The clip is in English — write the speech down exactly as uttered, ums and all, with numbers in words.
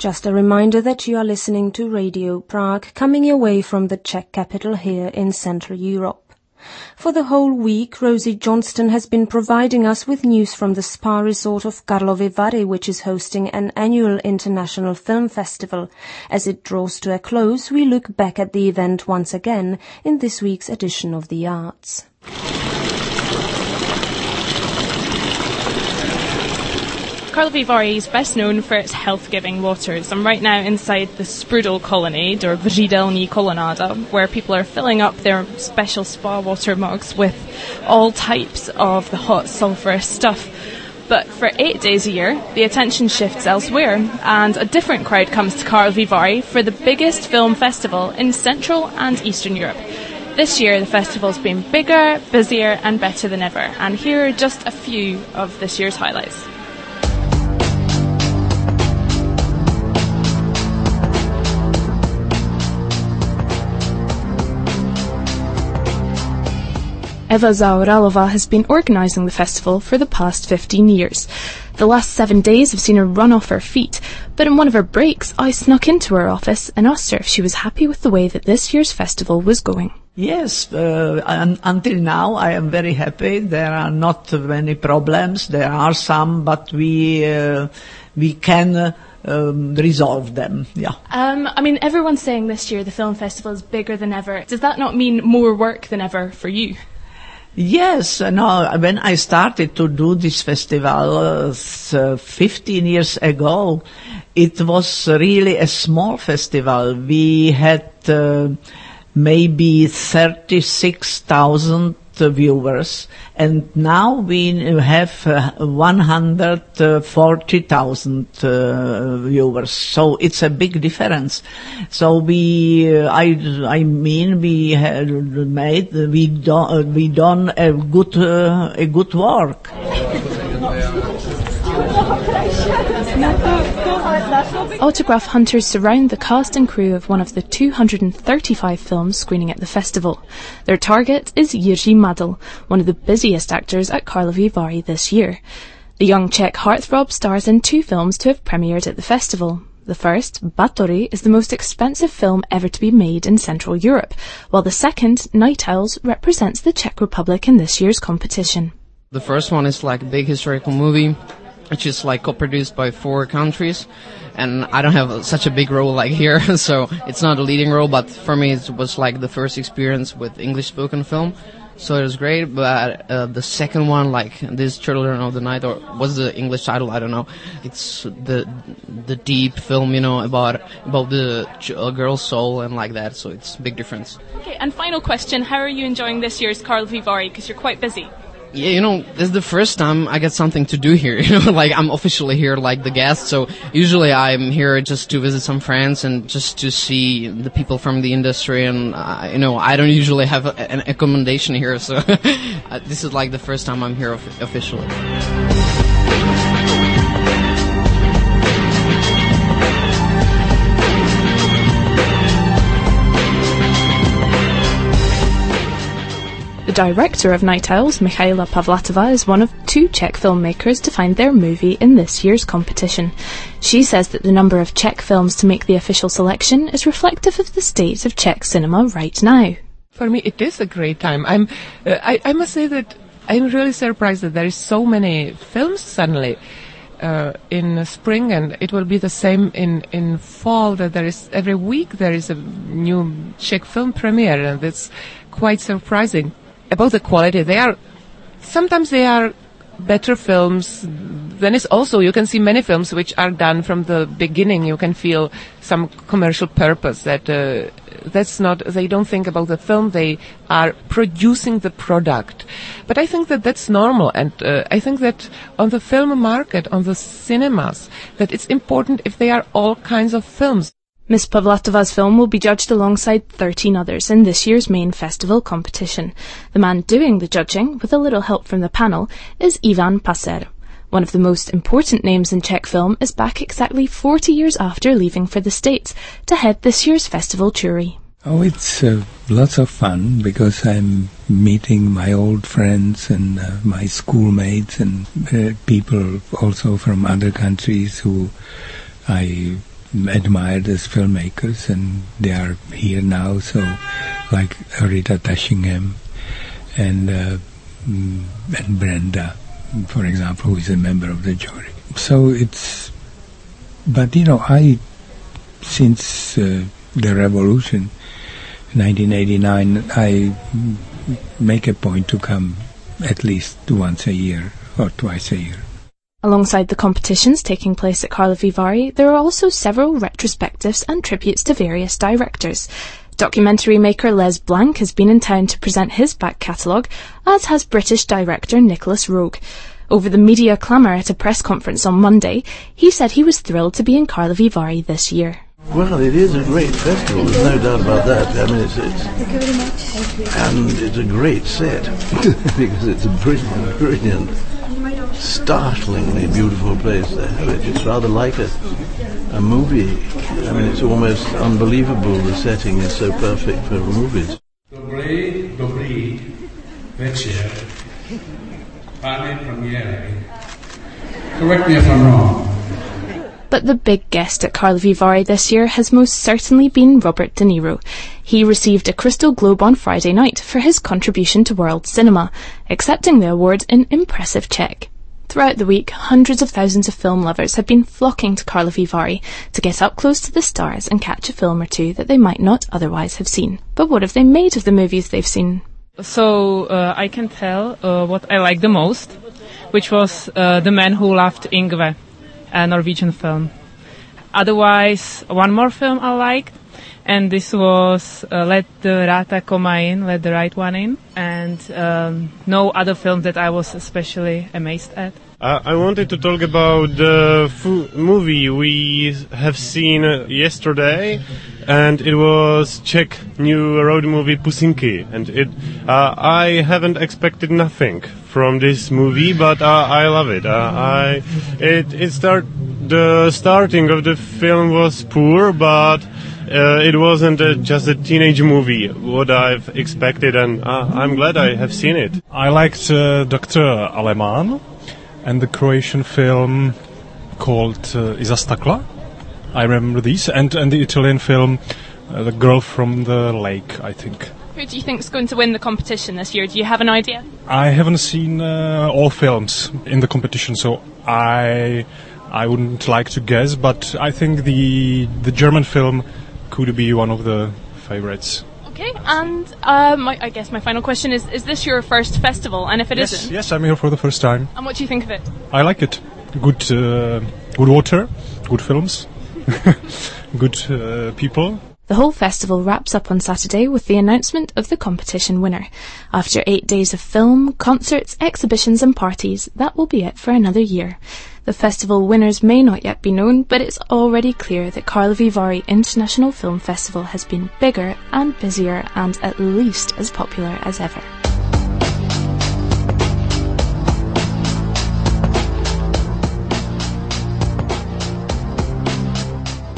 Just a reminder that you are listening to Radio Prague, coming your way from the Czech capital here in Central Europe. For the whole week, Rosie Johnston has been providing us with news from the spa resort of Karlovy Vary, which is hosting an annual international film festival. As it draws to a close, we look back at the event once again in this week's edition of The Arts. Karlovy Vary is best known for its health-giving waters. I'm right now inside the Sprudel Colonnade, or Vřídelní Kolonada, where people are filling up their special spa water mugs with all types of the hot sulphurous stuff. But for eight days a year, the attention shifts elsewhere, and a different crowd comes to Karlovy Vary for the biggest film festival in Central and Eastern Europe. This year, the festival's been bigger, busier, and better than ever, and here are just a few of this year's highlights. Eva Zaoralova has been organising the festival for the past fifteen years. The last seven days have seen her run off her feet, but in one of her breaks I snuck into her office and asked her if she was happy with the way that this year's festival was going. Yes, uh, un- until now I am very happy. There are not many problems. There are some, but we uh, we can uh, um, resolve them. Yeah. Um, I mean, everyone's saying this year the film festival is bigger than ever. Does that not mean more work than ever for you? Yes, no, when I started to do this festival uh, fifteen years ago, it was really a small festival. We had uh, maybe thirty-six thousand uh, viewers, and now we have uh, one hundred forty thousand uh, viewers. So it's a big difference. So we, uh, I, I mean, we had made, we done, we done a good, uh, a good work. Autograph hunters surround the cast and crew of one of the two hundred thirty-five films screening at the festival. Their target is Jiří Madl, one of the busiest actors at Karlovy Vary this year. The young Czech heartthrob stars in two films to have premiered at the festival. The first, Batory, is the most expensive film ever to be made in Central Europe, while the second, Night Owls, represents the Czech Republic in this year's competition. The first one is like a big historical movie, which is like co-produced by four countries, and I don't have such a big role like here, so it's not a leading role, but for me it was like the first experience with English-spoken film, so it was great. But uh, the second one, like this Children of the Night, or what's the English title, I don't know, it's the the deep film, you know, about about the ch- uh, girl's soul and like that, so it's a big difference. Okay, and final question, how are you enjoying this year's Karlovy Vary, because you're quite busy? Yeah, you know, this is the first time I get something to do here, you know, like I'm officially here like the guest, so usually I'm here just to visit some friends and just to see the people from the industry, and, uh, you know, I don't usually have a, an accommodation here, so uh, this is like the first time I'm here of- officially. The director of Night Owls, Michaela Pavlatova, is one of two Czech filmmakers to find their movie in this year's competition. She says that the number of Czech films to make the official selection is reflective of the state of Czech cinema right now. For me, it is a great time. I'm, uh, I, I must say that I'm really surprised that there is so many films suddenly uh, in spring, and it will be the same in, in fall, that there is every week there is a new Czech film premiere, and it's quite surprising. About the quality, they are, sometimes they are better films. Then it's also, you can see many films which are done from the beginning. You can feel some commercial purpose that, uh, that's not, they don't think about the film, they are producing the product. But I think that that's normal, and uh, I think that on the film market, on the cinemas, that it's important if they are all kinds of films. Miss Pavlatova's film will be judged alongside thirteen others in this year's main festival competition. The man doing the judging, with a little help from the panel, is Ivan Passer. One of the most important names in Czech film is back exactly forty years after leaving for the States to head this year's festival jury. Oh, it's uh, lots of fun because I'm meeting my old friends and uh, my schoolmates and uh, people also from other countries who I admired as filmmakers, and they are here now. So, like Rita Tashingham and uh, and Brenda, for example, who is a member of the jury. So it's, but you know, I since uh, the revolution, nineteen eighty-nine, I make a point to come at least once a year or twice a year. Alongside the competitions taking place at Karlovy Vary, there are also several retrospectives and tributes to various directors. Documentary maker Les Blanc has been in town to present his back catalogue, as has British director Nicholas Roeg. Over the media clamour at a press conference on Monday, he said he was thrilled to be in Karlovy Vary this year. Well, it is a great festival, there's no doubt about that. I mean, it's, it's Thank you very much. And it's a great set, because it's a brilliant, brilliant, startlingly beautiful place to have it. It's rather like a, a movie. I mean, it's almost unbelievable. The setting is so perfect for movies. Dobrý, dobrý večer, pane premiére. Correct me if I'm wrong. But the big guest at Karlovy Vary this year has most certainly been Robert De Niro. He received a Crystal Globe on Friday night for his contribution to world cinema, accepting the award in impressive Czech. Throughout the week, hundreds of thousands of film lovers have been flocking to Karlovy Vary to get up close to the stars and catch a film or two that they might not otherwise have seen. But what have they made of the movies they've seen? So uh, I can tell uh, what I liked the most, which was uh, The Man Who Loved Yngve, a Norwegian film. Otherwise, one more film I liked, and this was uh, Let the Rata Komma In, Let the Right One In, and um, no other film that I was especially amazed at. Uh, I wanted to talk about the fu- movie we have seen uh, yesterday, and it was Czech new road movie Pusinky, and it uh, I haven't expected nothing from this movie, but uh, I love it. Uh, I it it start the starting of the film was poor, but uh, it wasn't uh, just a teenage movie what I've expected, and uh, I'm glad I have seen it. I liked uh, Doctor Aleman and the Croatian film called uh, Iza Stakla. I remember these, and and the Italian film uh, The Girl from the Lake, I think. Who do you think is going to win the competition this year? Do you have an idea? I haven't seen uh, all films in the competition, so I I wouldn't like to guess, but I think the the German film could be one of the favorites. Okay, and uh, my, I guess my final question is, is this your first festival? And if it yes, isn't? Yes, I'm here for the first time. And what do you think of it? I like it. Good uh, good water, good films, good uh, people. The whole festival wraps up on Saturday with the announcement of the competition winner. After eight days of film, concerts, exhibitions and parties, that will be it for another year. The festival winners may not yet be known, but it's already clear that Karlovy Vary International Film Festival has been bigger and busier and at least as popular as ever.